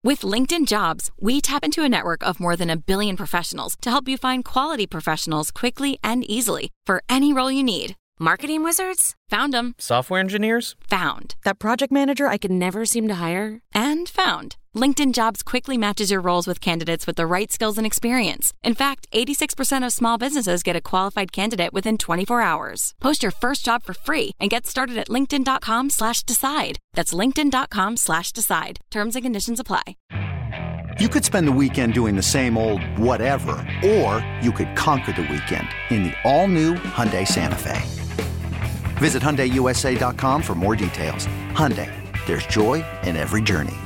With LinkedIn Jobs, we tap into a network of more than 1 billion professionals to help you find quality professionals quickly and easily for any role you need. Marketing wizards? Found them. Software engineers? Found. That project manager I could never seem to hire? And found. LinkedIn Jobs quickly matches your roles with candidates with the right skills and experience. In fact, 86% of small businesses get a qualified candidate within 24 hours. Post your first job for free and get started at linkedin.com/decide. That's linkedin.com/decide. Terms and conditions apply. You could spend the weekend doing the same old whatever, or you could conquer the weekend in the all-new Hyundai Santa Fe. Visit HyundaiUSA.com for more details. Hyundai, there's joy in every journey.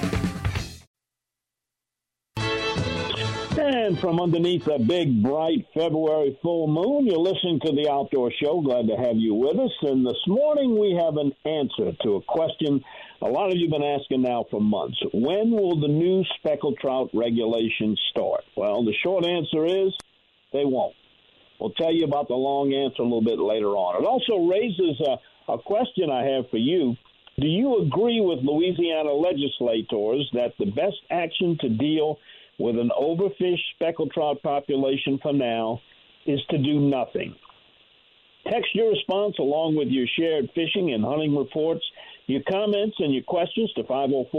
And from underneath a big, bright February full moon, you're listening to The Outdoor Show. Glad to have you with us. And this morning we have an answer to a question a lot of you have been asking now for months. When will the new speckled trout regulations start? Well, the short answer is they won't. We'll tell you about the long answer a little bit later on. It also raises a question I have for you. Do you agree with Louisiana legislators that the best action to deal with an overfished speckled trout population for now is to do nothing? Text your response along with your shared fishing and hunting reports, your comments and your questions to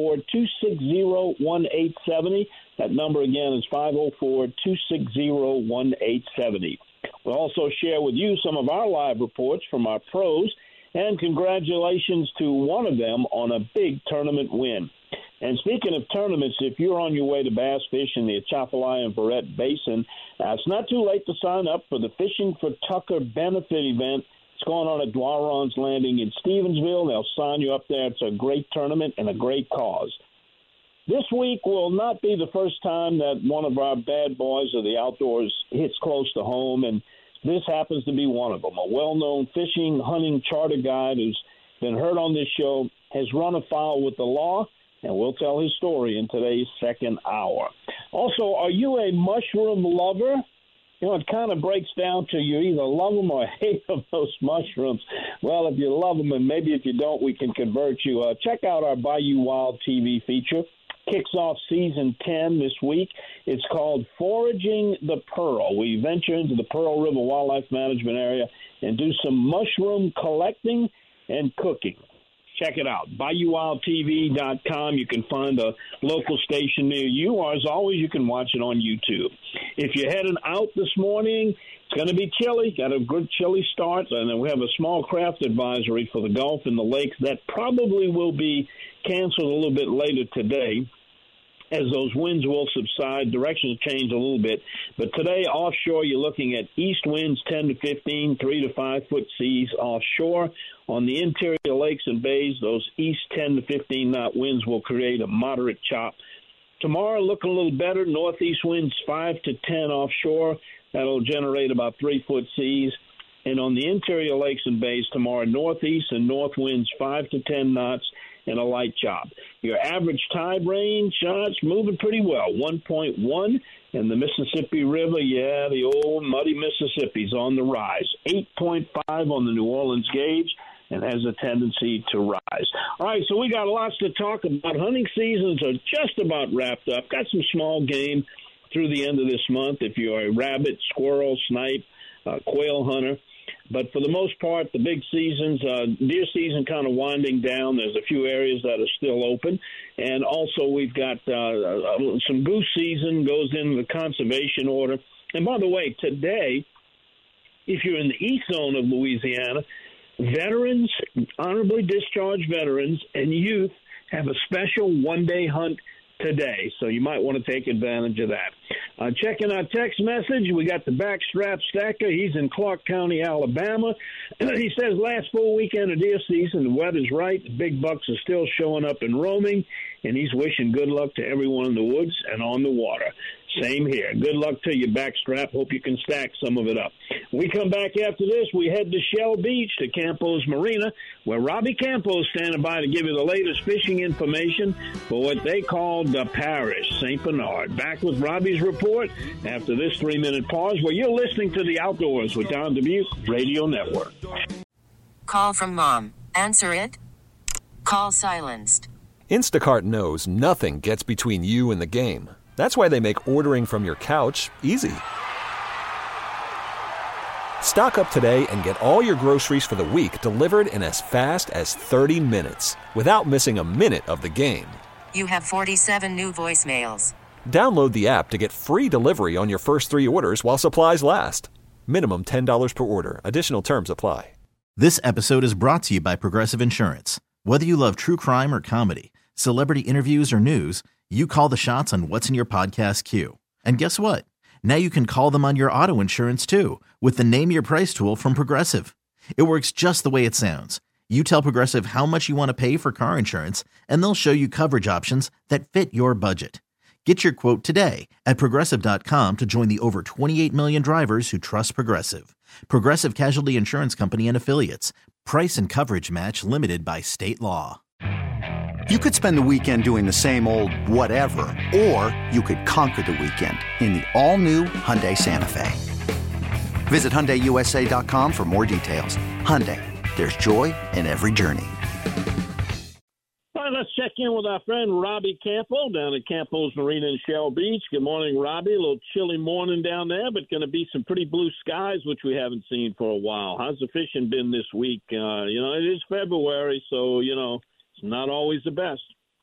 504-260-1870. That number again is 504-260-1870. We'll also share with you some of our live reports from our pros, and congratulations to one of them on a big tournament win. And speaking of tournaments, if you're on your way to bass fish in the Atchafalaya and Barrett Basin, it's not too late to sign up for the Fishing for Tucker benefit event. It's going on at Dwaron's Landing in Stevensville. They'll sign you up there. It's a great tournament and a great cause. This week will not be the first time that one of our bad boys of the outdoors hits close to home, and this happens to be one of them. A well-known fishing, hunting charter guide who's been heard on this show has run afoul with the law, and we'll tell his story in today's second hour. Also, are you a mushroom lover? You know, it kind of breaks down to you either love them or hate them, those mushrooms. Well, if you love them, and maybe if you don't, we can convert you. Check out our Bayou Wild TV feature. Kicks off season 10 this week. It's called Foraging the Pearl. We venture into the Pearl River Wildlife Management Area and do some mushroom collecting and cooking. Check it out, BayouWildTV.com. You can find a local station near you, or as always, you can watch it on YouTube. If you're heading out this morning, it's going to be chilly. Got a good chilly start, and then we have a small craft advisory for the Gulf and the lakes that probably will be canceled a little bit later today, as those winds will subside. Directions change a little bit. But today, offshore, you're looking at east winds 10 to 15, 3 to 5 foot seas offshore. On the interior lakes and bays, those east 10 to 15 knot winds will create a moderate chop. Tomorrow, looking a little better. Northeast winds 5 to 10 offshore. That'll generate about 3 foot seas. And on the interior lakes and bays tomorrow, northeast and north winds 5 to 10 knots and a light chop. Your average tide range, it's moving pretty well, 1.1. And the Mississippi River, the old muddy Mississippi's on the rise, 8.5 on the New Orleans gauge, and has a tendency to rise. All right, so we got lots to talk about. Hunting seasons are just about wrapped up. Got some small game through the end of this month if you're a rabbit, squirrel, snipe, quail hunter. But for the most part, the big seasons, deer season kind of winding down. There's a few areas that are still open. And also we've got some goose season goes into the conservation order. And by the way, today, if you're in the east zone of Louisiana, veterans, honorably discharged veterans, and youth have a special one-day hunt today, so you might want to take advantage of that. Checking our text message, we got the Backstrap Stacker. He's in Clark County, Alabama. He says, last full weekend of deer season, the weather's right. The big bucks are still showing up and roaming, and he's wishing good luck to everyone in the woods and on the water. Same here. Good luck to you, Backstrap. Hope you can stack some of it up. We come back after this. We head to Shell Beach, to Campos Marina, where Robbie Campos is standing by to give you the latest fishing information for what they call the Parish, St. Bernard. Back with Robbie's report after this 3-minute pause, where you're listening to The Outdoors with Don Dubuque Radio Network. Call from mom. Answer it. Call silenced. Instacart knows nothing gets between you and the game. That's why they make ordering from your couch easy. Stock up today and get all your groceries for the week delivered in as fast as 30 minutes without missing a minute of the game. You have 47 new voicemails. Download the app to get free delivery on your first 3 orders while supplies last. Minimum $10 per order. Additional terms apply. This episode is brought to you by Progressive Insurance. Whether you love true crime or comedy, celebrity interviews or news, you call the shots on what's in your podcast queue. And guess what? Now you can call them on your auto insurance too with the Name Your Price tool from Progressive. It works just the way it sounds. You tell Progressive how much you want to pay for car insurance, and they'll show you coverage options that fit your budget. Get your quote today at Progressive.com to join the over 28 million drivers who trust Progressive. Progressive Casualty Insurance Company and Affiliates. Price and coverage match limited by state law. You could spend the weekend doing the same old whatever, or you could conquer the weekend in the all-new Hyundai Santa Fe. Visit HyundaiUSA.com for more details. Hyundai, there's joy in every journey. All right, let's check in with our friend Robbie Campo down at Campo's Marina in Shell Beach. Good morning, Robbie. A little chilly morning down there, but going to be some pretty blue skies, which we haven't seen for a while. How's the fishing been this week? It is February, so, it's not always the best.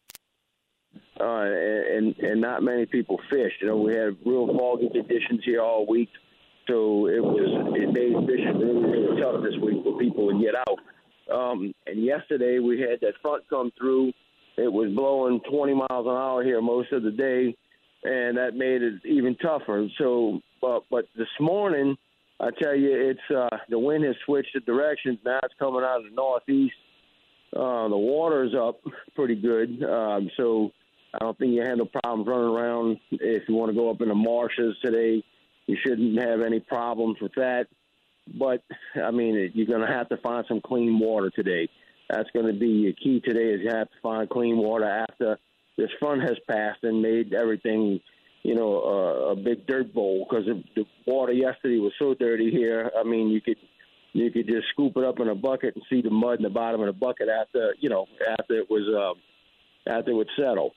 And not many people fished. We had real foggy conditions here all week, so it made fishing really, really tough this week for people to get out. And yesterday we had that front come through. It was blowing 20 miles an hour here most of the day, and that made it even tougher. So, but this morning, I tell you, it's the wind has switched the directions. Now it's coming out of the northeast. The water's up pretty good, so I don't think you have no problems running around. If you want to go up in the marshes today, you shouldn't have any problems with that. But, you're going to have to find some clean water today. That's going to be your key today, is you have to find clean water after this front has passed and made everything, a big dirt bowl, because the water yesterday was so dirty here. You could just scoop it up in a bucket and see the mud in the bottom of the bucket after it would settle.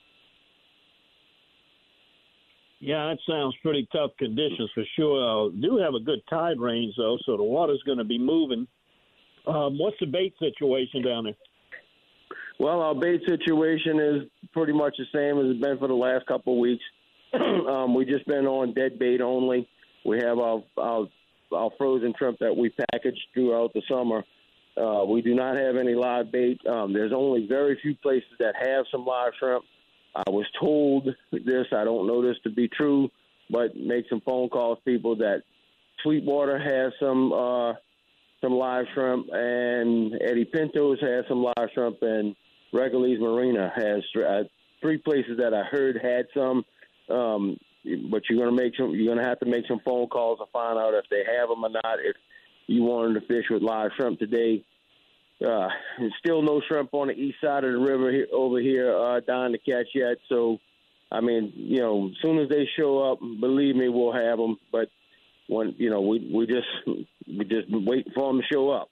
Yeah, that sounds pretty tough conditions for sure. Do have a good tide range, though, so the water's going to be moving. What's the bait situation down there? Well, our bait situation is pretty much the same as it's been for the last couple of weeks. We've just been on dead bait only. We have our frozen shrimp that we packaged throughout the summer. We do not have any live bait. There's only very few places that have some live shrimp. I was told this, I don't know this to be true, but make some phone calls, people, that Sweetwater has some live shrimp, and Eddie Pinto's has some live shrimp, and Regularly's Marina has 3 places that I heard had some. But you're going to have to make some phone calls to find out if they have them or not. If you wanted to fish with live shrimp today, there's still no shrimp on the east side of the river over here down to catch yet. So, as soon as they show up, believe me, we'll have them. But when we just waiting for them to show up.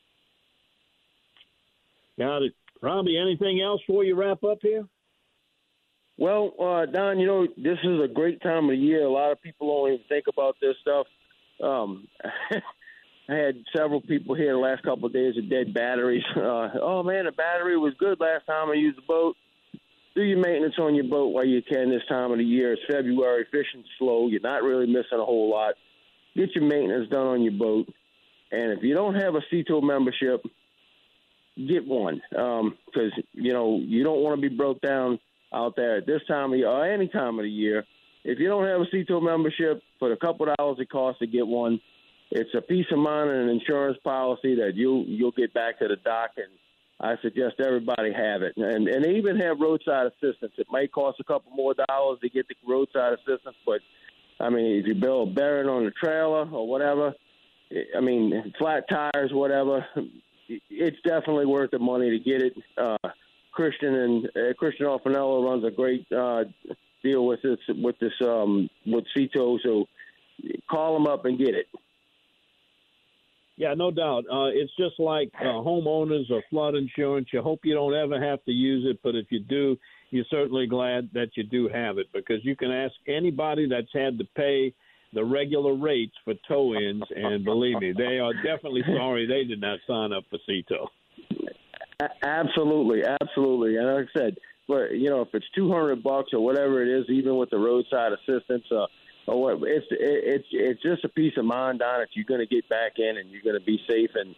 Got it, Robbie. Anything else before you wrap up here? Well, Don, this is a great time of the year. A lot of people don't even think about this stuff. I had several people here the last couple of days with dead batteries. Oh, man, the battery was good last time I used the boat. Do your maintenance on your boat while you can this time of the year. It's February, fishing's slow. You're not really missing a whole lot. Get your maintenance done on your boat. And if you don't have a CETO membership, get one, because, you don't want to be broke down out there at this time of year or any time of the year. If you don't have a CETO membership, for the couple of dollars it costs to get one, it's a peace of mind and an insurance policy that you'll get back to the dock, and I suggest everybody have it. And they even have roadside assistance. It might cost a couple more dollars to get the roadside assistance, but, if you build a bearing on the trailer or whatever, flat tires, whatever, it's definitely worth the money to get it. Christian Orfanello runs a great deal with CETO, so call them up and get it. Yeah, no doubt. It's just like homeowners or flood insurance. You hope you don't ever have to use it, but if you do, you're certainly glad that you do have it, because you can ask anybody that's had to pay the regular rates for tow-ins, and believe me, they are definitely sorry they did not sign up for CTO. Absolutely. And like I said, but if it's $200 or whatever it is, even with the roadside assistance, or what, it's just a peace of mind, Don, that you're going to get back in and you're going to be safe, and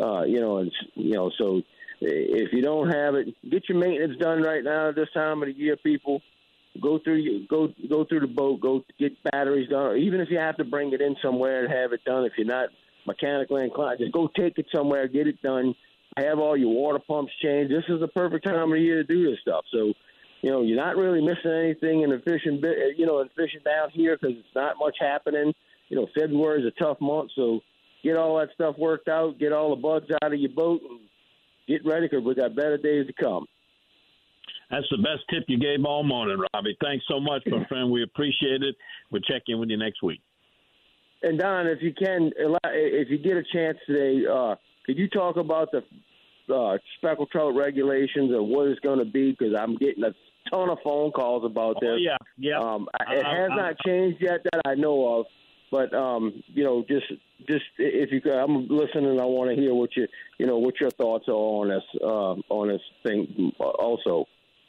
so if you don't have it, get your maintenance done right now at this time of the year, people. Go through the boat, go get batteries done, or even if you have to bring it in somewhere and have it done, if you're not mechanically inclined, just go take it somewhere, get it done, have all your water pumps changed. This is the perfect time of the year to do this stuff. So, you're not really missing anything in fishing down here, because it's not much happening. February is a tough month, so get all that stuff worked out, get all the bugs out of your boat, and get ready, because we got better days to come. That's the best tip you gave all morning, Robbie. Thanks so much, my friend. We appreciate it. We'll check in with you next week. And, Don, if you get a chance today, could you talk about the speckled trout regulations and what it's going to be? Because I'm getting a ton of phone calls about this. Oh, yeah. It has not changed yet that I know of. But, just if you could, I'm listening. I want to hear what your thoughts are on this thing also.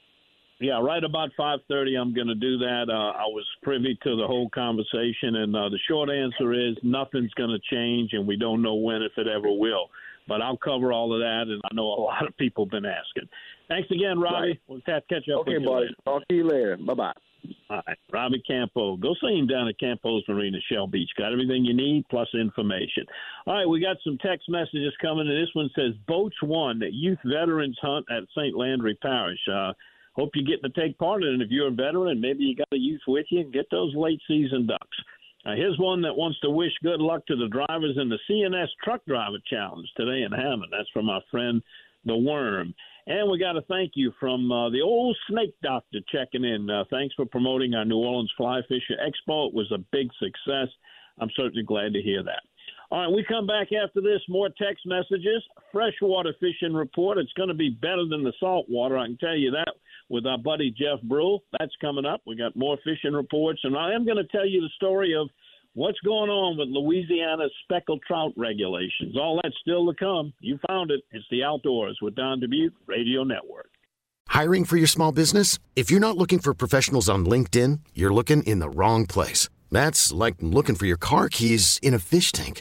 Yeah, right about 5:30, I'm going to do that. I was privy to the whole conversation, and the short answer is nothing's going to change, and we don't know when, if it ever will. But I'll cover all of that, and I know a lot of people have been asking. Thanks again, Robbie. Right. We'll catch up with you buddy. later. Talk to you later. Bye-bye. All right, Robbie Campo. Go see him down at Campo's Marina, Shell Beach. Got everything you need, plus information. All right, we got some text messages coming, and this one says, Boats won at Youth Veterans Hunt at St. Landry Parish. Hope you're getting to take part in it. If you're a veteran, maybe you got a youth with you, and get those late-season ducks. Here's one that wants to wish good luck to the drivers in the CNS Truck Driver Challenge today in Hammond. That's from our friend, The Worm. And we got a thank you from the old snake doctor checking in. Thanks for promoting our New Orleans Fly Fisher Expo. It was a big success. I'm certainly glad to hear that. All right, we come back after this, more text messages. Freshwater fishing report. It's going to be better than the saltwater, I can tell you that, with our buddy Jeff Brule. That's coming up. We got more fishing reports, and I am going to tell you the story of what's going on with Louisiana's speckled trout regulations. All that's still to come. You found it. It's The Outdoors with Don Dubuque Radio Network. Hiring for your small business? If you're not looking for professionals on LinkedIn, you're looking in the wrong place. That's like looking for your car keys in a fish tank.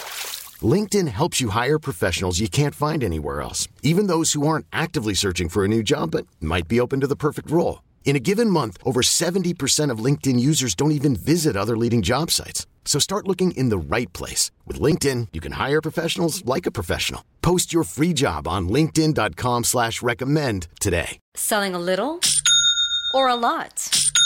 LinkedIn helps you hire professionals you can't find anywhere else, even those who aren't actively searching for a new job but might be open to the perfect role. In a given month, over 70% of LinkedIn users don't even visit other leading job sites. So start looking in the right place. With LinkedIn, you can hire professionals like a professional. Post your free job on linkedin.com/recommend today. Selling a little or a lot?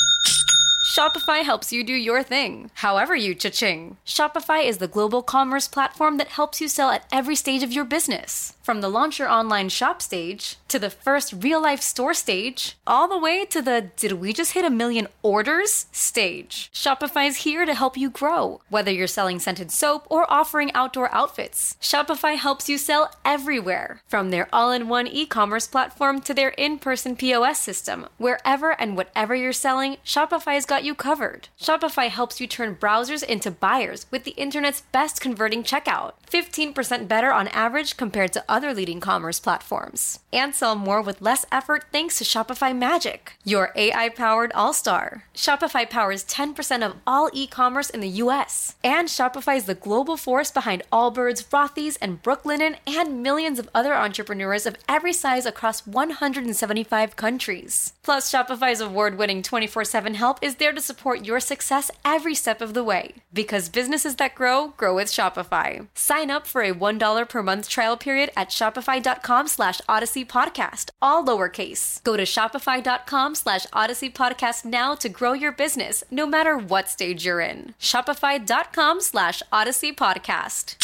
Shopify helps you do your thing, however you cha-ching. Shopify is the global commerce platform that helps you sell at every stage of your business. From the launch your online shop stage, to the first real-life store stage, all the way to the did we just hit 1 million orders stage. Shopify's here to help you grow. Whether you're selling scented soap or offering outdoor outfits, Shopify helps you sell everywhere. From their all-in-one e-commerce platform to their in-person POS system, wherever and whatever you're selling, Shopify's got you covered. Shopify helps you turn browsers into buyers with the internet's best converting checkout. 15% better on average compared to other leading commerce platforms. And sell more with less effort thanks to Shopify Magic, your AI-powered all-star. Shopify powers 10% of all e-commerce in the U.S. And Shopify is the global force behind Allbirds, Rothy's, and Brooklinen, and millions of other entrepreneurs of every size across 175 countries. Plus, Shopify's award-winning 24/7 help is there to support your success every step of the way. Because businesses that grow, grow with Shopify. Sign up for a $1 per month trial period at shopify.com/Odyssey Podcast, all lowercase. Go to shopify.com/Odyssey Podcast now to grow your business, no matter what stage you're in. Shopify.com/Odyssey Podcast.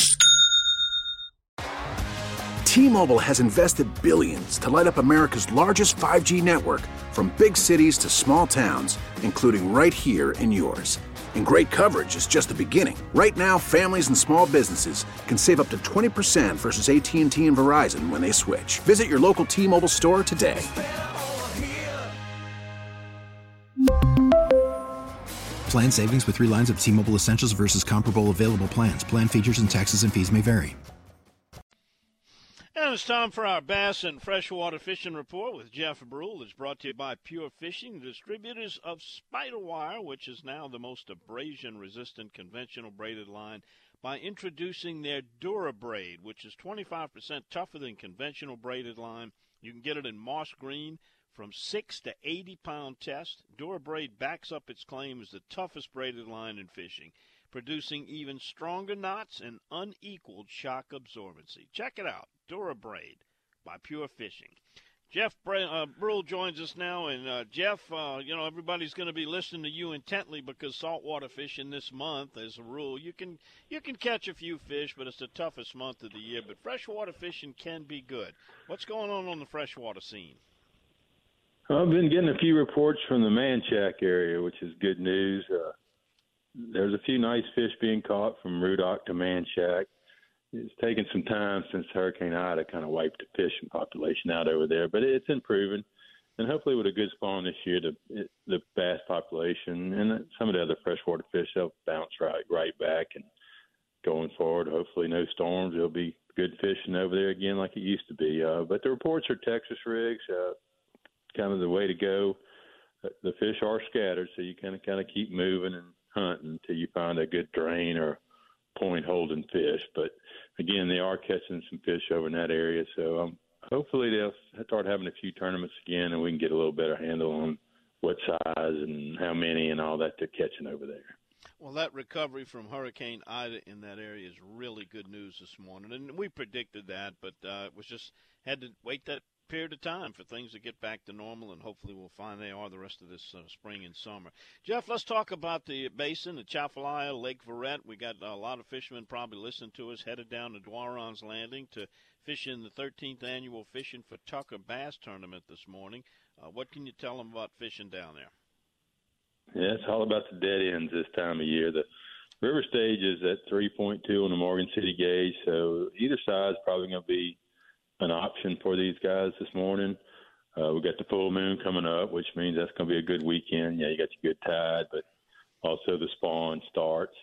T-Mobile has invested billions to light up America's largest 5G network, from big cities to small towns, including right here in yours. And great coverage is just the beginning. Right now, families and small businesses can save up to 20% versus AT&T and Verizon when they switch. Visit your local T-Mobile store today. Plan savings with 3 lines of T-Mobile Essentials versus comparable available plans. Plan features and taxes and fees may vary. And it's time for our Bass and Freshwater Fishing Report with Jeff Brule. It's brought to you by Pure Fishing, distributors of Spiderwire, which is now the most abrasion-resistant conventional braided line, by introducing their DuraBraid, which is 25% tougher than conventional braided line. You can get it in moss green from 6 to 80-pound test. DuraBraid backs up its claim as the toughest braided line in fishing, producing even stronger knots and unequaled shock absorbency. Check it out, DuraBraid by Pure Fishing. Jeff Brule joins us now, and Jeff, everybody's going to be listening to you intently because saltwater fishing this month, as a rule, you can catch a few fish, but it's the toughest month of the year. But freshwater fishing can be good. What's going on the freshwater scene? I've been getting a few reports from the Manchac area, which is good news. There's a few nice fish being caught from Rudock to Manchac. It's taken some time since Hurricane Ida kind of wiped the fishing population out over there, but it's improving. And hopefully with a good spawn this year, the bass population and some of the other freshwater fish, they'll bounce right back. And going forward, hopefully no storms. There'll be good fishing over there again like it used to be. But the reports are Texas rigs, kind of the way to go. The fish are scattered, so you kind of keep moving and hunting until you find a good drain or point holding fish. But again, they are catching some fish over in that area, so hopefully they'll start having a few tournaments again and we can get a little better handle on what size and how many and all that they're catching over there. Well, that recovery from Hurricane Ida in that area is really good news this morning, and we predicted that, but it was just had to wait that period of time for things to get back to normal, and hopefully we'll find they are the rest of this spring and summer. Jeff, let's talk about the basin, the Chafalaya, Lake Verret. We got a lot of fishermen probably listening to us, headed down to Dwaron's Landing to fish in the 13th annual Fishing for Tucker Bass Tournament this morning. What can you tell them about fishing down there? Yeah, it's all about the dead ends this time of year. The river stage is at 3.2 on the Morgan City gauge, so either side is probably going to be an option for these guys this morning. We got the full moon coming up, which means that's going to be a good weekend. Yeah, you got your good tide, but also the spawn starts.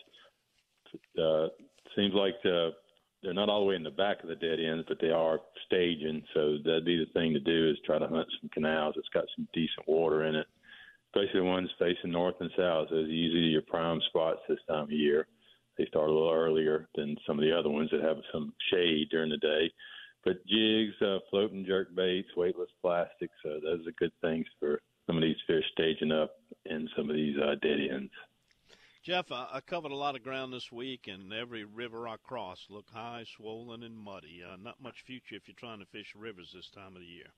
Seems like they're not all the way in the back of the dead ends, but they are staging. So that'd be the thing to do is try to hunt some canals that's got some decent water in it, especially the ones facing north and south. Those are usually your prime spots this time of year. They start a little earlier than some of the other ones that have some shade during the day. But jigs, floating jerk baits, weightless plastics, those are good things for some of these fish staging up in some of these dead ends. Jeff, I covered a lot of ground this week, and every river I crossed looked high, swollen, and muddy. Not much future if you're trying to fish rivers this time of the year.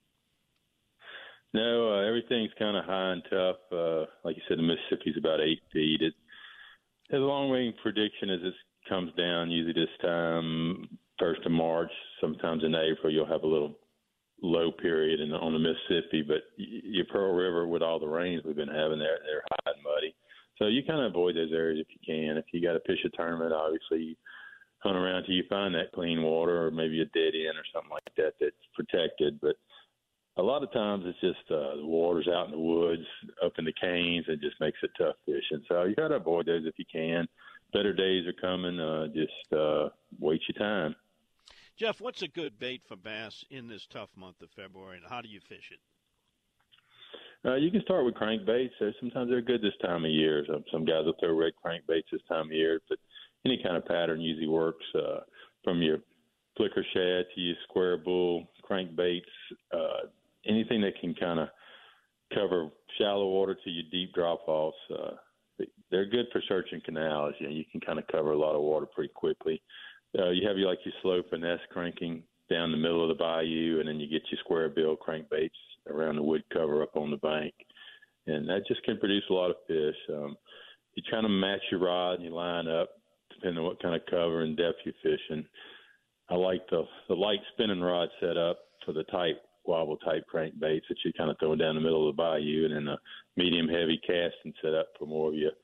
No, everything's kind of high and tough. Like you said, the Mississippi's about 8 feet. It has a long-range prediction as it comes down, usually this time, 1st of March, sometimes in April, you'll have a little low period on the Mississippi, but your Pearl River, with all the rains we've been having there, they're high and muddy. So you kind of avoid those areas if you can. If you got to fish a tournament, obviously you hunt around till you find that clean water or maybe a dead end or something like that that's protected. But a lot of times it's just the water's out in the woods, up in the canes, it just makes it tough fishing. So you got to avoid those if you can. Better days are coming. Just wait your time. Jeff, what's a good bait for bass in this tough month of February, and how do you fish it? You can start with crankbaits. Sometimes they're good this time of year. Some guys will throw red crankbaits this time of year, but any kind of pattern usually works, from your flicker shad to your square bull crankbaits, anything that can kind of cover shallow water to your deep drop-offs. They're good for searching canals. You can kind of cover a lot of water pretty quickly. You have your slow finesse cranking down the middle of the bayou, and then you get your square bill crankbaits around the wood cover up on the bank. And that just can produce a lot of fish. You try to match your rod and you line up, depending on what kind of cover and depth you're fishing. I like the light spinning rod set up for the tight wobble type crankbaits that you kind of throw down the middle of the bayou, and then a medium heavy casting set up for more of your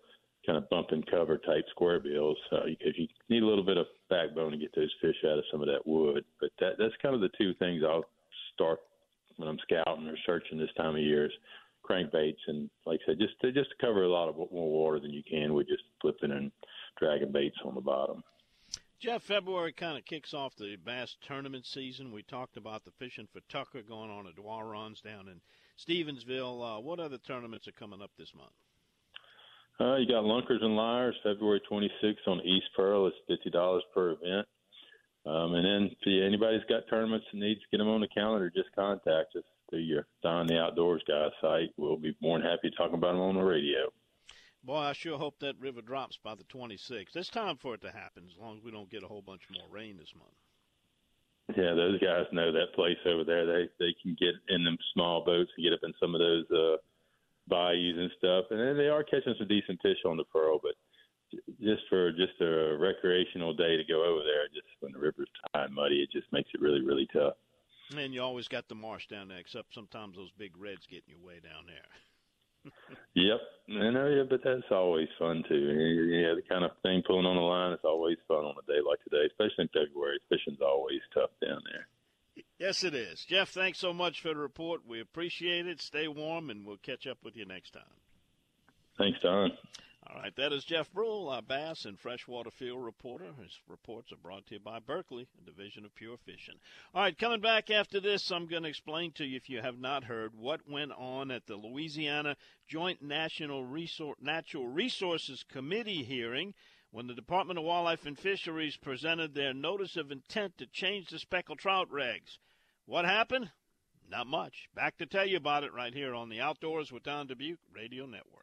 kind of bump and cover type square bills, because you need a little bit of backbone to get those fish out of some of that wood. But that's kind of the two things I'll start when I'm scouting or searching this time of year is crankbaits, and like I said, just to cover a lot of more water than you can with just flipping and dragging baits on the bottom. Jeff, February kind of kicks off the bass tournament season. We talked about the Fishing for Tucker going on at Dwarons down in Stevensville. What other tournaments are coming up this month? You got Lunkers and Lyres, February 26th on East Pearl. It's $50 per event. And then if anybody's got tournaments that needs to get them on the calendar, just contact us through your Don the Outdoors Guy site. We'll be more than happy to talk about them on the radio. Boy, I sure hope that river drops by the 26th. It's time for it to happen as long as we don't get a whole bunch more rain this month. Yeah, those guys know that place over there. They can get in them small boats and get up in some of those bayous and stuff. And then they are catching some decent fish on the Pearl, but just for a recreational day to go over there, just when the river's high and muddy, it just makes it really, really tough. And you always got the marsh down there, except sometimes those big reds get in your way down there. Yep, I know, yeah, but that's always fun too. Yeah, the kind of thing pulling on the line is always fun on a day like today, especially in February. Fishing's always tough down there. Yes, it is. Jeff, thanks so much for the report. We appreciate it. Stay warm, and we'll catch up with you next time. Thanks, Don. All right, that is Jeff Brule, our bass and freshwater field reporter. His reports are brought to you by Berkley, a division of Pure Fishing. All right, coming back after this, I'm going to explain to you, if you have not heard, what went on at the Louisiana Joint Natural Resources Committee hearing when the Department of Wildlife and Fisheries presented their notice of intent to change the speckled trout regs. What happened? Not much. Back to tell you about it right here on the Outdoors with Don Dubuque Radio Network.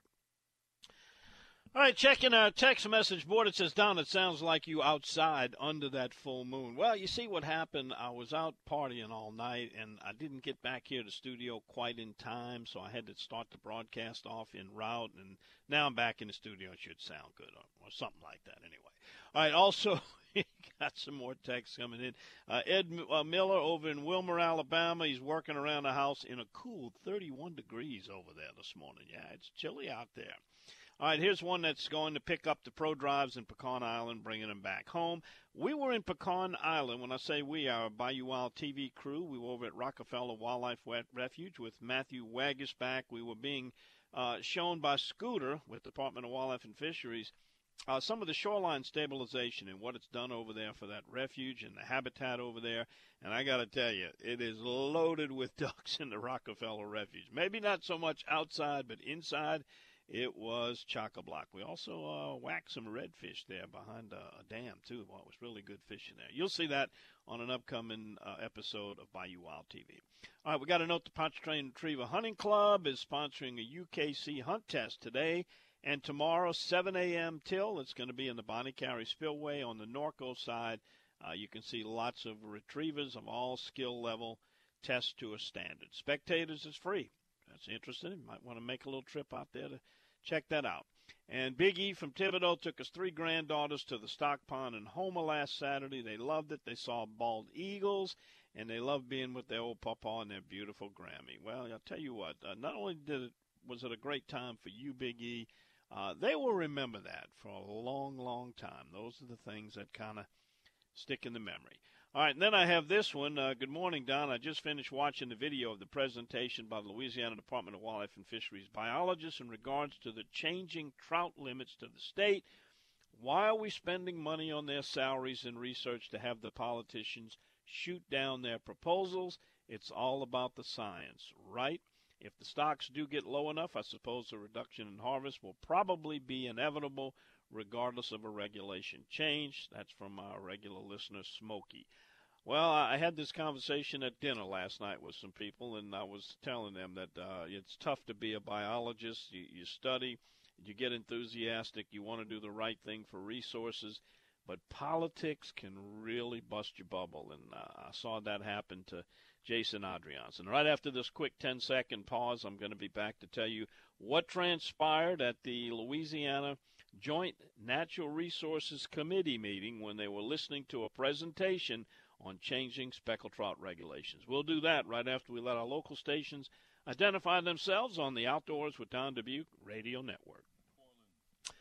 All right, checking our text message board. It says, Don, it sounds like you outside under that full moon. Well, you see what happened. I was out partying all night, and I didn't get back here to the studio quite in time, so I had to start the broadcast off en route, and now I'm back in the studio. It should sound good or something like that anyway. All right, also, got some more texts coming in. Ed Miller over in Wilmer, Alabama. He's working around the house in a cool 31 degrees over there this morning. Yeah, it's chilly out there. All right, here's one that's going to pick up the pro drives in Pecan Island, bringing them back home. We were in Pecan Island. When I say we, our Bayou Wild TV crew, we were over at Rockefeller Wildlife Refuge with Matthew Wagisback. We were being shown by Scooter with the Department of Wildlife and Fisheries some of the shoreline stabilization and what it's done over there for that refuge and the habitat over there. And I got to tell you, it is loaded with ducks in the Rockefeller Refuge. Maybe not so much outside, but inside. It was chock-a-block. We also whacked some redfish there behind a dam, too. Well, it was really good fishing there. You'll see that on an upcoming episode of Bayou Wild TV. All right, we got to note the Pontchartrain Retriever Hunting Club is sponsoring a UKC hunt test today and tomorrow, 7 a.m. till. It's going to be in the Bonnie Carey Spillway on the Norco side. You can see lots of retrievers of all skill level test to a standard. Spectators is free. That's interesting. You might want to make a little trip out there to check that out. And Big E from Thibodaux took his 3 granddaughters to the stock pond in Houma last Saturday. They loved it. They saw bald eagles, and they loved being with their old papa and their beautiful Grammy. Well, I'll tell you what, not only was it a great time for you, Big E, they will remember that for a long, long time. Those are the things that kind of stick in the memory. All right, and then I have this one. Good morning, Don. I just finished watching the video of the presentation by the Louisiana Department of Wildlife and Fisheries biologists in regards to the changing trout limits to the state. Why are we spending money on their salaries and research to have the politicians shoot down their proposals? It's all about the science, right? If the stocks do get low enough, I suppose a reduction in harvest will probably be inevitable regardless of a regulation change. That's from our regular listener, Smokey. Well, I had this conversation at dinner last night with some people, and I was telling them that it's tough to be a biologist. You study, you get enthusiastic, you want to do the right thing for resources, but politics can really bust your bubble, and I saw that happen to Jason Adrianson. Right after this quick 10-second pause, I'm going to be back to tell you what transpired at the Louisiana Joint Natural Resources Committee meeting when they were listening to a presentation on changing speckled trout regulations. We'll do that right after we let our local stations identify themselves on the Outdoors with Don Dubuque Radio Network.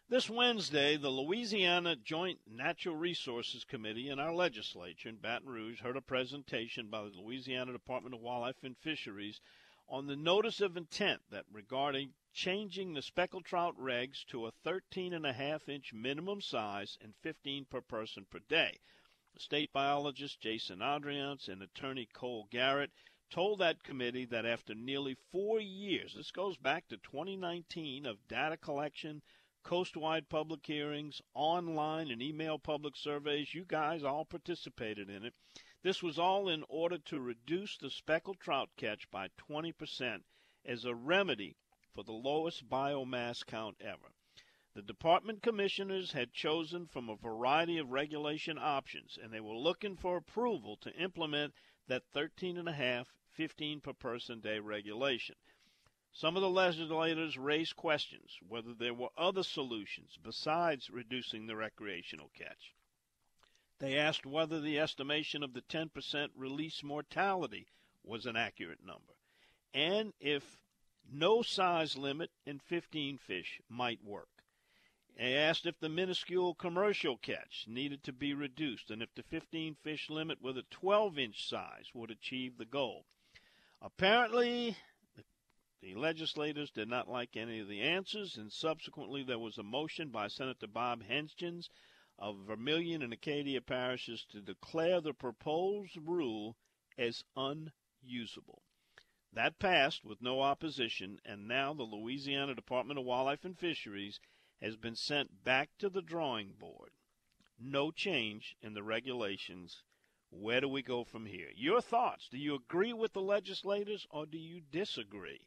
This Wednesday, the Louisiana Joint Natural Resources Committee in our legislature in Baton Rouge heard a presentation by the Louisiana Department of Wildlife and Fisheries on the notice of intent that regarding changing the speckled trout regs to a 13.5-inch minimum size and 15 per person per day. State biologist Jason Adriance and attorney Cole Garrett told that committee that after nearly 4 years, this goes back to 2019, of data collection, coast-wide public hearings, online and email public surveys, you guys all participated in it. This was all in order to reduce the speckled trout catch by 20% as a remedy for the lowest biomass count ever. The department commissioners had chosen from a variety of regulation options, and they were looking for approval to implement that 13.5, 15 per person day regulation. Some of the legislators raised questions whether there were other solutions besides reducing the recreational catch. They asked whether the estimation of the 10% release mortality was an accurate number, and if no size limit and 15 fish might work. They asked if the minuscule commercial catch needed to be reduced and if the 15-fish limit with a 12-inch size would achieve the goal. Apparently, the legislators did not like any of the answers, and subsequently there was a motion by Senator Bob Henskins of Vermilion and Acadia parishes to declare the proposed rule as unusable. That passed with no opposition, and now the Louisiana Department of Wildlife and Fisheries has been sent back to the drawing board. No change in the regulations. Where do we go from here? Your thoughts. Do you agree with the legislators or do you disagree?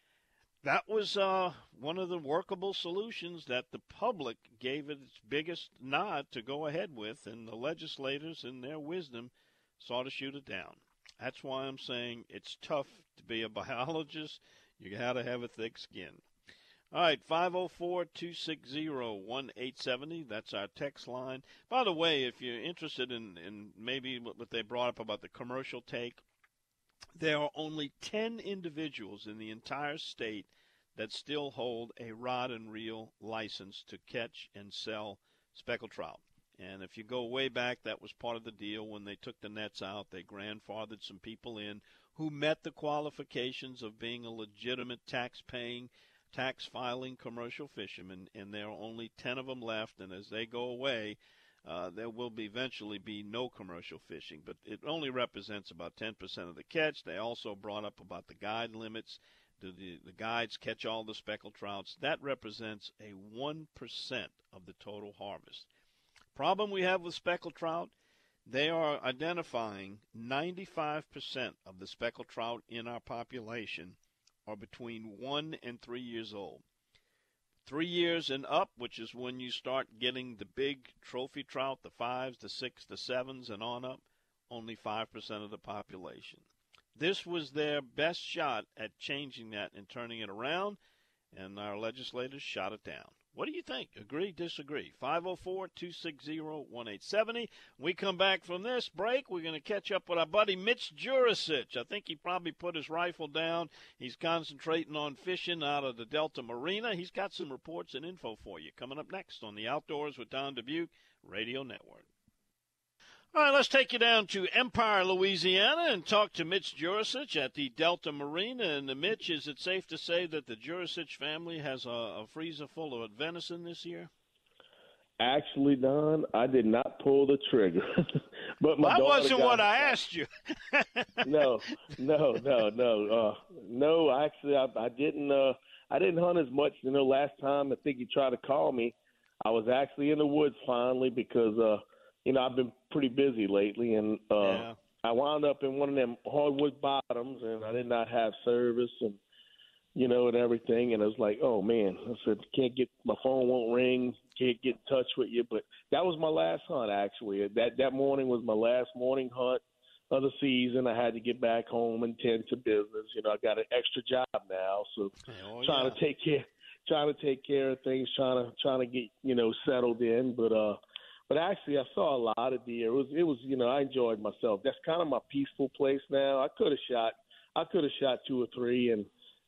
That was one of the workable solutions that the public gave it its biggest nod to go ahead with, and the legislators, in their wisdom, sought to shoot it down. That's why I'm saying it's tough to be a biologist. You got to have a thick skin. All right, 504-260-1870. That's our text line. By the way, if you're interested in maybe what they brought up about the commercial take, there are only 10 individuals in the entire state that still hold a rod and reel license to catch and sell speckled trout. And if you go way back, that was part of the deal. When they took the nets out, they grandfathered some people in who met the qualifications of being a legitimate tax-paying, tax-filing commercial fisherman, and there are only 10 of them left. And as they go away, there will eventually be no commercial fishing, but it only represents about 10% of the catch. They also brought up about the guide limits. Do the guides catch all the speckled trouts? That represents a 1% of the total harvest. Problem we have with speckled trout, they are identifying 95% of the speckled trout in our population are between 1 and 3 years old. 3 years and up, which is when you start getting the big trophy trout, the 5s, the 6s, the 7s, and on up, only 5% of the population. This was their best shot at changing that and turning it around, and our legislators shot it down. What do you think? Agree, disagree? 504-260-1870. We come back from this break. We're going to catch up with our buddy Mitch Jurasich. I think he probably put his rifle down. He's concentrating on fishing out of the Delta Marina. He's got some reports and info for you coming up next on the Outdoors with Don Dubuque Radio Network. All right, let's take you down to Empire, Louisiana, and talk to Mitch Jurasich at the Delta Marina. And, Mitch, is it safe to say that the Jurasich family has a freezer full of venison this year? Actually, Don, I did not pull the trigger. But my that wasn't what I asked you. No. Actually, I didn't. I didn't hunt as much. Last time I think you tried to call me, I was actually in the woods finally because I've been pretty busy lately, and I wound up in one of them hardwood bottoms, and I did not have service, and and everything. And I was like, oh man, I said, my phone won't ring, can't get in touch with you. But that was my last hunt, actually. That morning was my last morning hunt of the season. I had to get back home and tend to business. I got an extra job now, so trying to take care of things, trying to get settled in, But actually, I saw a lot of deer. It was I enjoyed myself. That's kind of my peaceful place now. I could have shot 2 or 3, and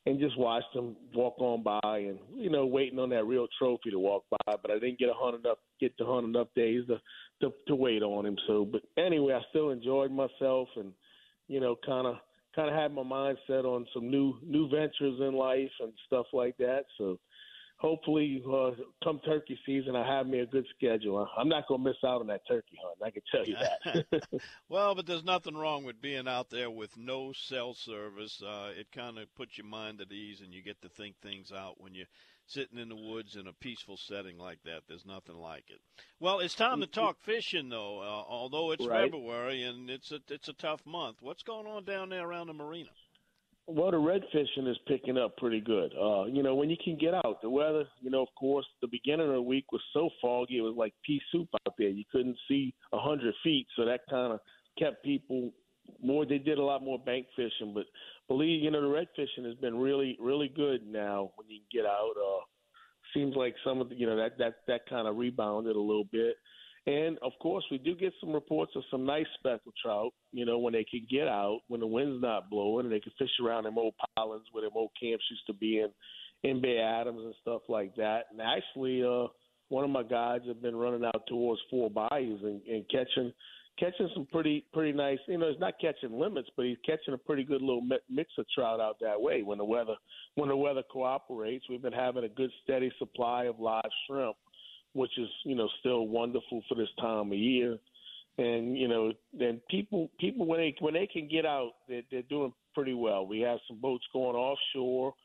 and just watched them walk on by, and waiting on that real trophy to walk by. But I didn't get to hunt enough days to wait on him. So, but anyway, I still enjoyed myself, and kind of had my mind set on some new ventures in life and stuff like that. So hopefully come turkey season, I have me a good schedule. I'm not going to miss out on that turkey hunt, I can tell you that. Well, but there's nothing wrong with being out there with no cell service. It kind of puts your mind at ease, and you get to think things out when you're sitting in the woods in a peaceful setting like that. There's nothing like it. Well, it's time to talk fishing, though, although it's right. February, and it's a tough month. What's going on down there around the marina? Well, the red fishing is picking up pretty good. When you can get out, the weather, of course, the beginning of the week was so foggy, it was like pea soup out there. You couldn't see 100 feet, so that kind of kept people more. They did a lot more bank fishing, but believe, the red fishing has been really, really good now when you can get out. Seems like some of the, that kind of rebounded a little bit. And, of course, we do get some reports of some nice speckled trout, when they can get out, when the wind's not blowing, and they can fish around them old pylons where them old camps used to be in Bay Adams and stuff like that. And actually, one of my guides have been running out towards Four Bayous and catching some pretty nice, he's not catching limits, but he's catching a pretty good little mix of trout out that way when the weather cooperates. We've been having a good steady supply of live shrimp, which is, still wonderful for this time of year. And, then people when they can get out, they're doing pretty well. We have some boats going offshore.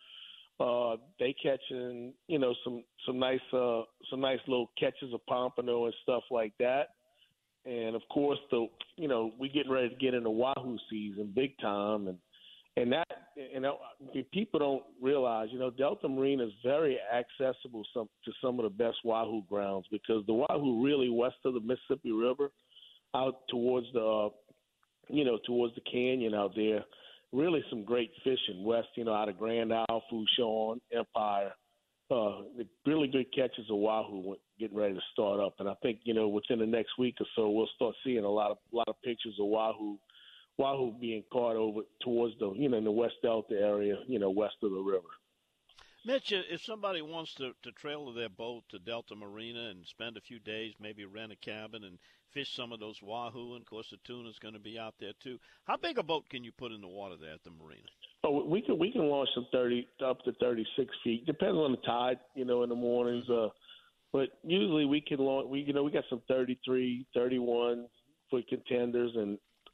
They catching, some nice little catches of pompano and stuff like that. And of course, we getting ready to get into wahoo season big time, and that, people don't realize, Delta Marina is very accessible to some of the best wahoo grounds, because the wahoo really west of the Mississippi River, out towards the canyon out there, really some great fishing west, out of Grand Isle, Fourchon, Empire. The really good catches of wahoo getting ready to start up, and I think within the next week or so we'll start seeing a lot of pictures of wahoo being caught over towards the in the West Delta area, west of the river. Mitch, if somebody wants to trailer their boat to Delta Marina and spend a few days, maybe rent a cabin and fish some of those wahoo, and of course the tuna's going to be out there too. How big a boat can you put in the water there at the marina? Oh, we can launch some 30 up to 36 feet. Depends on the tide, in the mornings. But usually we can launch. We got some 33, 31 foot contenders and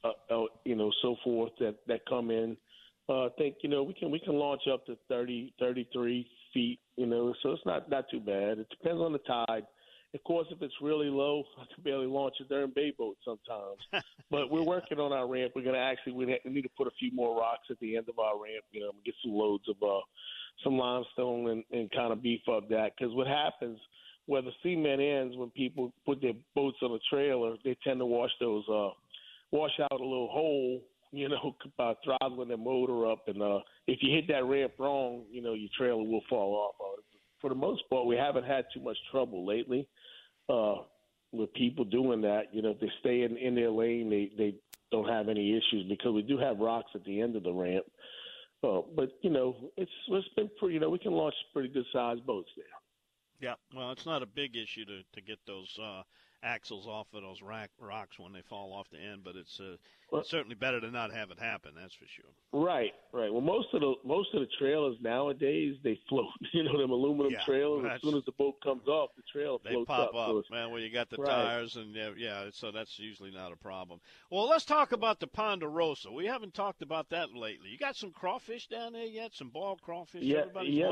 so forth that come in. I think we can launch up to 30, 33 feet. So it's not too bad. It depends on the tide. Of course, if it's really low, I can barely launch a darn bay boat sometimes. But we're working on our ramp. We need to put a few more rocks at the end of our ramp, get some loads of some limestone and kind of beef up that. Because what happens where the cement ends, when people put their boats on a trailer, they tend to wash out a little hole, by throttling their motor up. And if you hit that ramp wrong, your trailer will fall off. For the most part, we haven't had too much trouble lately with people doing that. If they stay in their lane, they don't have any issues, because we do have rocks at the end of the ramp. But it's been pretty. We can launch pretty good sized boats there. Yeah, well, it's not a big issue to get those axles off of those rocks when they fall off the end, but it's certainly better to not have it happen. That's for sure. Right. Well, most of the trailers nowadays, they float. Them aluminum trailers. As soon as the boat comes off, the trailer floats up. They pop up. Man, well, you got the tires, and so that's usually not a problem. Well, let's talk about the Ponderosa. We haven't talked about that lately. You got some crawfish down there yet? Some bald crawfish? Yes,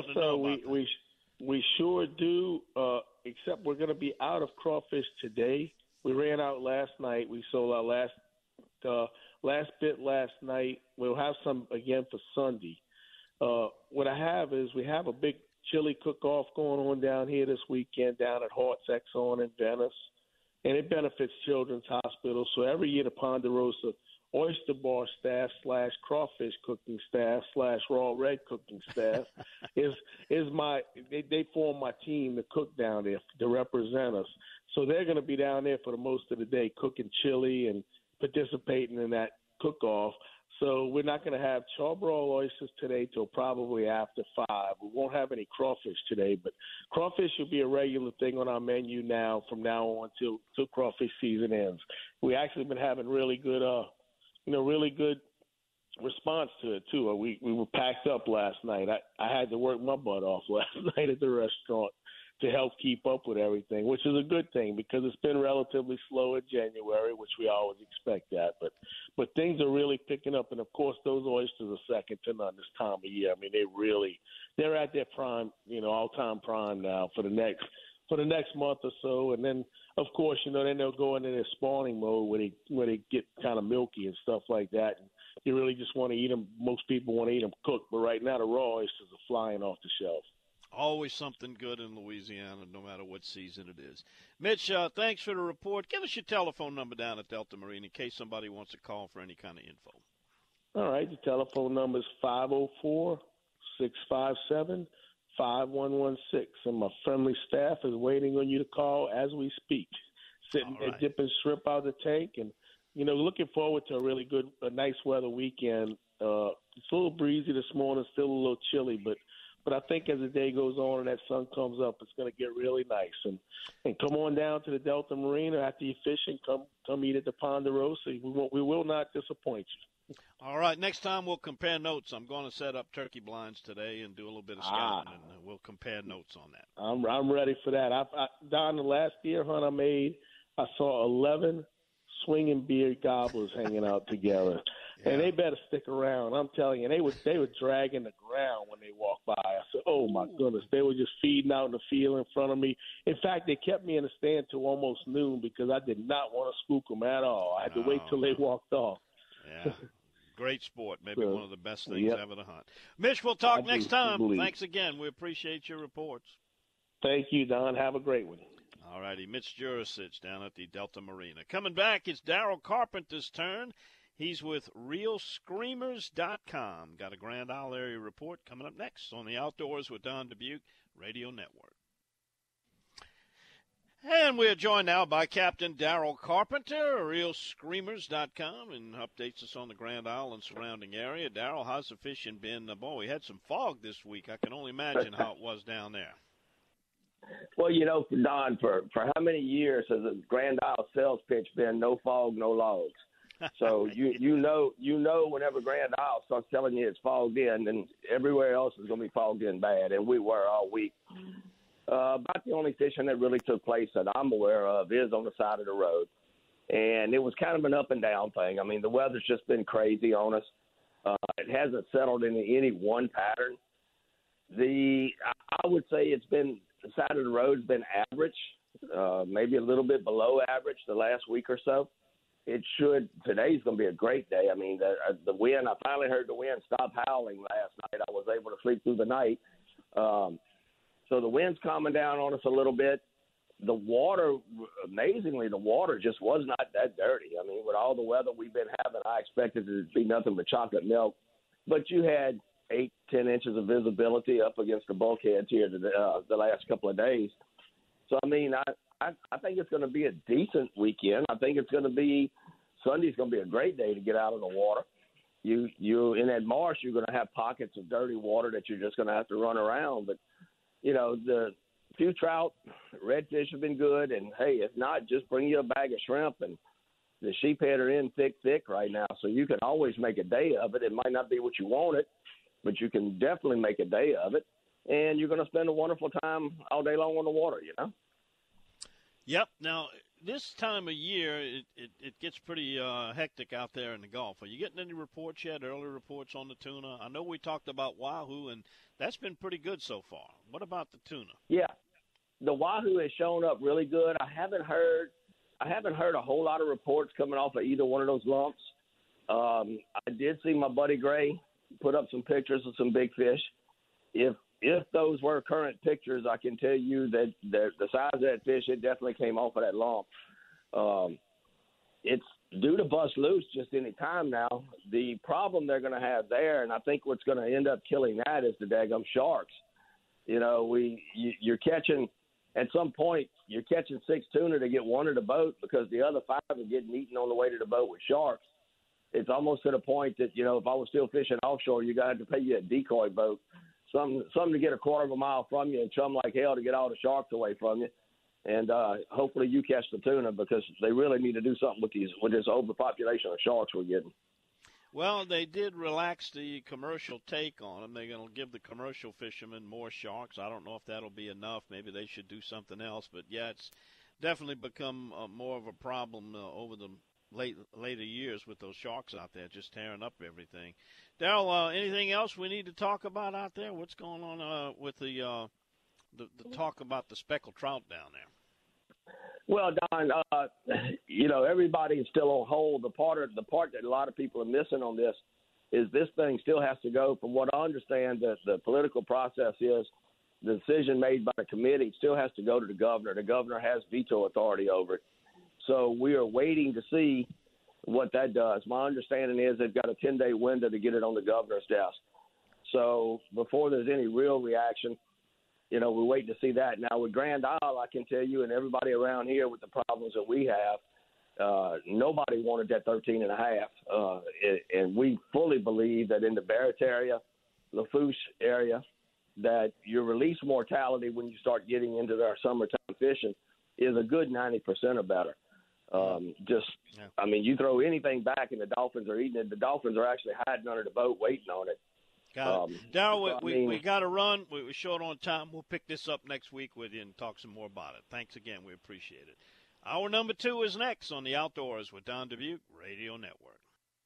we sure do, except we're going to be out of crawfish today. We ran out last night. We sold our last bit last night. We'll have some again for Sunday. What I have is we have a big chili cook-off going on down here this weekend down at Hart's Exxon in Venice, and it benefits Children's Hospital. So every year the Ponderosa Oyster Bar staff / crawfish cooking staff / raw red cooking staff they form my team to cook down there to represent us. So they're going to be down there for the most of the day cooking chili and participating in that cook-off. So we're not going to have charbroiled oysters today till probably after 5. We won't have any crawfish today, but crawfish will be a regular thing on our menu now from now on till crawfish season ends. We actually been having really good, really good response to it too. We were packed up last night. I had to work my butt off last night at the restaurant to help keep up with everything, which is a good thing because it's been relatively slow in January, which we always expect that. But things are really picking up, and of course those oysters are second to none this time of year. I mean, they're at their prime, all-time prime now for the next month or so, and then of course then they'll go into their spawning mode where they get kind of milky and stuff like that. And you really just want to eat them. Most people want to eat them cooked, but right now the raw oysters are flying off the shelf. Always something good in Louisiana, no matter what season it is. Mitch, thanks for the report. Give us your telephone number down at Delta Marine in case somebody wants to call for any kind of info. All right. The telephone number is 504-657-5116. And my friendly staff is waiting on you to call as we speak. Sitting there dipping shrimp out of the tank and, looking forward to a nice weather weekend. It's a little breezy this morning, still a little chilly, but I think as the day goes on and that sun comes up, it's going to get really nice. And come on down to the Delta Marina after you fishing. Come eat at the Ponderosa. We will not disappoint you. All right. Next time we'll compare notes. I'm going to set up turkey blinds today and do a little bit of scouting, and we'll compare notes on that. I'm ready for that. Don, the last deer hunt I made, I saw 11 swinging beard gobblers hanging out together. Yeah. And they better stick around. I'm telling you, they were dragging the ground when they walked by. I said, oh, my goodness. They were just feeding out in the field in front of me. In fact, they kept me in the stand till almost noon because I did not want to spook them at all. I had to wait till they walked off. Yeah. Great sport. Maybe one of the best things ever to hunt. Mitch, we'll talk next time. Thanks again. We appreciate your reports. Thank you, Don. Have a great one. All righty. Mitch Jurasich down at the Delta Marina. Coming back, it's Daryl Carpenter's turn. He's with RealScreamers.com. Got a Grand Isle area report coming up next on the Outdoors with Don Dubuque Radio Network. And we're joined now by Captain Daryl Carpenter, RealScreamers.com, and updates us on the Grand Isle and surrounding area. Daryl, how's the fishing been? Boy, we had some fog this week. I can only imagine how it was down there. Well, Don, for how many years has the Grand Isle sales pitch been no fog, no logs? So you know whenever Grand Isle starts telling you it's fogged in, then everywhere else is going to be fogged in bad, and we were all week. About the only fishing that really took place that I'm aware of is on the side of the road, and it was kind of an up and down thing. I mean, the weather's just been crazy on us. It hasn't settled into any one pattern. I would say it's been the side of the road's been average, maybe a little bit below average the last week or so. Today's going to be a great day. I mean, the wind, I finally heard the wind stop howling last night. I was able to sleep through the night. So the wind's calming down on us a little bit. The water, amazingly, the water just was not that dirty. I mean, with all the weather we've been having, I expected it to be nothing but chocolate milk. But you had 8-10 inches of visibility up against the bulkheads here the last couple of days. So, I mean, I think it's going to be a decent weekend. I think Sunday's going to be a great day to get out of the water. You in that marsh, you're going to have pockets of dirty water that you're just going to have to run around. But, the few trout, redfish have been good. And, hey, if not, just bring you a bag of shrimp. And the sheephead are in thick right now. So you can always make a day of it. It might not be what you wanted, but you can definitely make a day of it. And you're going to spend a wonderful time all day long on the water, Yep. Now, this time of year, it gets pretty hectic out there in the Gulf. Are you getting any reports yet, early reports on the tuna? I know we talked about wahoo, and that's been pretty good so far. What about the tuna? Yeah. The wahoo has shown up really good. I haven't heard a whole lot of reports coming off of either one of those lumps. I did see my buddy Gray put up some pictures of some big fish. If those were current pictures, I can tell you that the size of that fish, it definitely came off of that lump. It's due to bust loose just any time now. The problem they're going to have there, and I think what's going to end up killing that is the daggum sharks. You're catching – at some point, you're catching 6 tuna to get one in the boat because the other 5 are getting eaten on the way to the boat with sharks. it's almost to the point that, you know, if I was still fishing offshore, you got to have to pay you a decoy boat, something to get a quarter of a mile from you and chum like hell to get all the sharks away from you. And hopefully you catch the tuna, because they really need to do something with this overpopulation of sharks we're getting. Well, they did relax the commercial take on them. They're going to give the commercial fishermen more sharks. I don't know if that'll be enough. Maybe they should do something else. But, yeah, it's definitely become more of a problem over the later years with those sharks out there just tearing up everything. Daryl, anything else we need to talk about out there? What's going on with the talk about the speckled trout down there? Well, Don, you know, everybody is still on hold. The part that a lot of people are missing on this is this thing still has to go. From what I understand, the political process is the decision made by the committee still has to go to the governor. The governor has veto authority over it. So we are waiting to see what that does. My understanding is they've got a 10-day window to get it on the governor's desk. So before there's any real reaction, you know, we're waiting to see that. Now, with Grand Isle, I can tell you, and everybody around here with the problems that we have, nobody wanted that 13.5. And we fully believe that in the Barrett area, Lafourche area, that your release mortality when you start getting into our summertime fishing is a good 90% or better. I mean, you throw anything back and the dolphins are eating it. The dolphins are actually hiding under the boat waiting on it. Got it. Daryl, we got to run. We're short on time. We'll pick this up next week with you and talk some more about it. Thanks again. We appreciate it. Hour number 2 is next on The Outdoors with Don Dubuque Radio Network.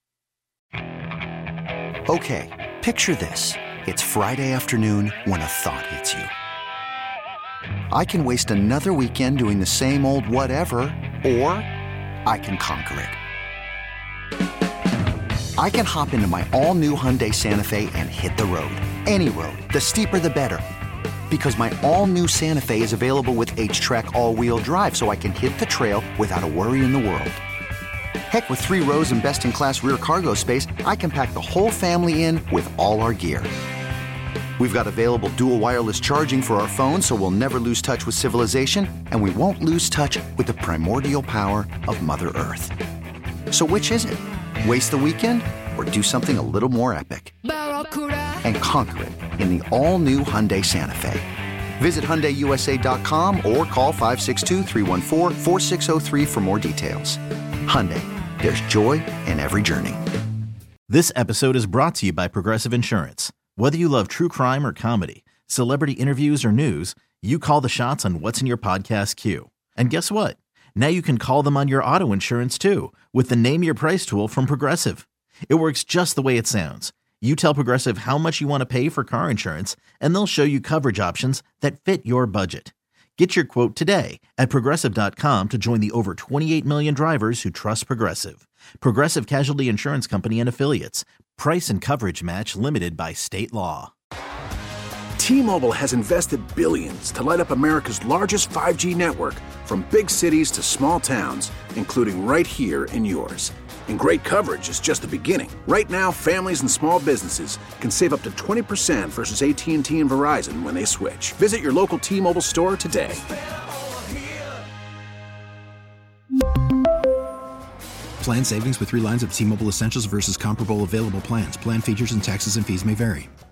Okay, picture this. It's Friday afternoon when a thought hits you. I can waste another weekend doing the same old whatever, or I can conquer it. I can hop into my all-new Hyundai Santa Fe and hit the road. Any road. The steeper, the better. Because my all-new Santa Fe is available with H-Track all-wheel drive, so I can hit the trail without a worry in the world. Heck, with 3 rows and best-in-class rear cargo space, I can pack the whole family in with all our gear. We've got available dual wireless charging for our phones, so we'll never lose touch with civilization, and we won't lose touch with the primordial power of Mother Earth. So which is it? Waste the weekend or do something a little more epic? And conquer it in the all-new Hyundai Santa Fe. Visit HyundaiUSA.com or call 562-314-4603 for more details. Hyundai, there's joy in every journey. This episode is brought to you by Progressive Insurance. Whether you love true crime or comedy, celebrity interviews or news, you call the shots on what's in your podcast queue. And guess what? Now you can call them on your auto insurance too with the Name Your Price tool from Progressive. It works just the way it sounds. You tell Progressive how much you want to pay for car insurance, and they'll show you coverage options that fit your budget. Get your quote today at Progressive.com to join the over 28 million drivers who trust Progressive. Progressive Casualty Insurance Company and Affiliates. Price and coverage match limited by state law. T-Mobile has invested billions to light up America's largest 5G network, from big cities to small towns, including right here in yours. And great coverage is just the beginning. Right now, families and small businesses can save up to 20% versus AT&T and Verizon when they switch. Visit your local T-Mobile store today. Plan savings with 3 lines of T-Mobile Essentials versus comparable available plans. Plan features and taxes and fees may vary.